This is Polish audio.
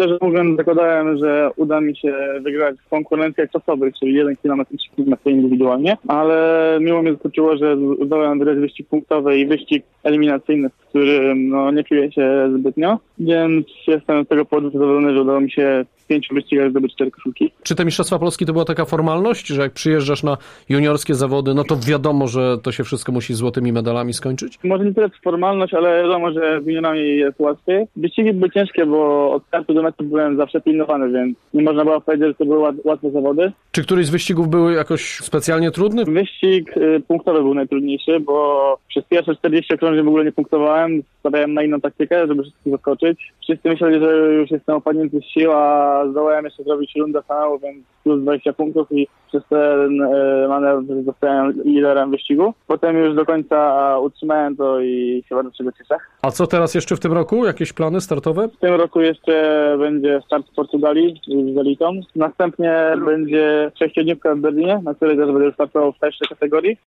Szczerze mówiąc, zakładałem, że uda mi się wygrać w konkurencjach czasowych, czyli 1 km i 3 km indywidualnie, ale miło mnie zaskoczyło, że zdołałem wygrać wyścig punktowy i wyścig eliminacyjny, w którym nie czuję się zbytnio, więc jestem z tego powodu zadowolony, że udało mi się w 5 wyścigach zdobyć 4 koszulki. Czy te Mistrzostwa Polski to była taka formalność, że jak przyjeżdżasz na juniorskie zawody, no to wiadomo, że to się wszystko musi złotymi medalami skończyć? Może nie tyle formalność, ale wiadomo, że z juniorami jest łatwiej. Wyścigi były ciężkie, bo od startu do mety byłem zawsze pilnowany, więc nie można było powiedzieć, że to były łatwe zawody. Czy któryś z wyścigów były jakoś specjalnie trudny? Wyścig punktowy był najtrudniejszy, bo przez pierwsze 40 okrążeń w ogóle nie punktowałem. Stawiałem na inną taktykę, żeby wszystkich zaskoczyć. Wszyscy myśleli, że już jestem opadnięty z sił, a zdołałem jeszcze zrobić rundę finału, więc plus 20 punktów i przez ten manewr zostałem liderem wyścigu. Potem już do końca utrzymałem to i się bardzo czego cieszę. A co teraz jeszcze w tym roku? Jakieś plany startowe? W tym roku jeszcze będzie start w Portugalii z Elitą. Następnie będzie 6-dniówka w Berlinie, na której też będę startował w starszej kategorii.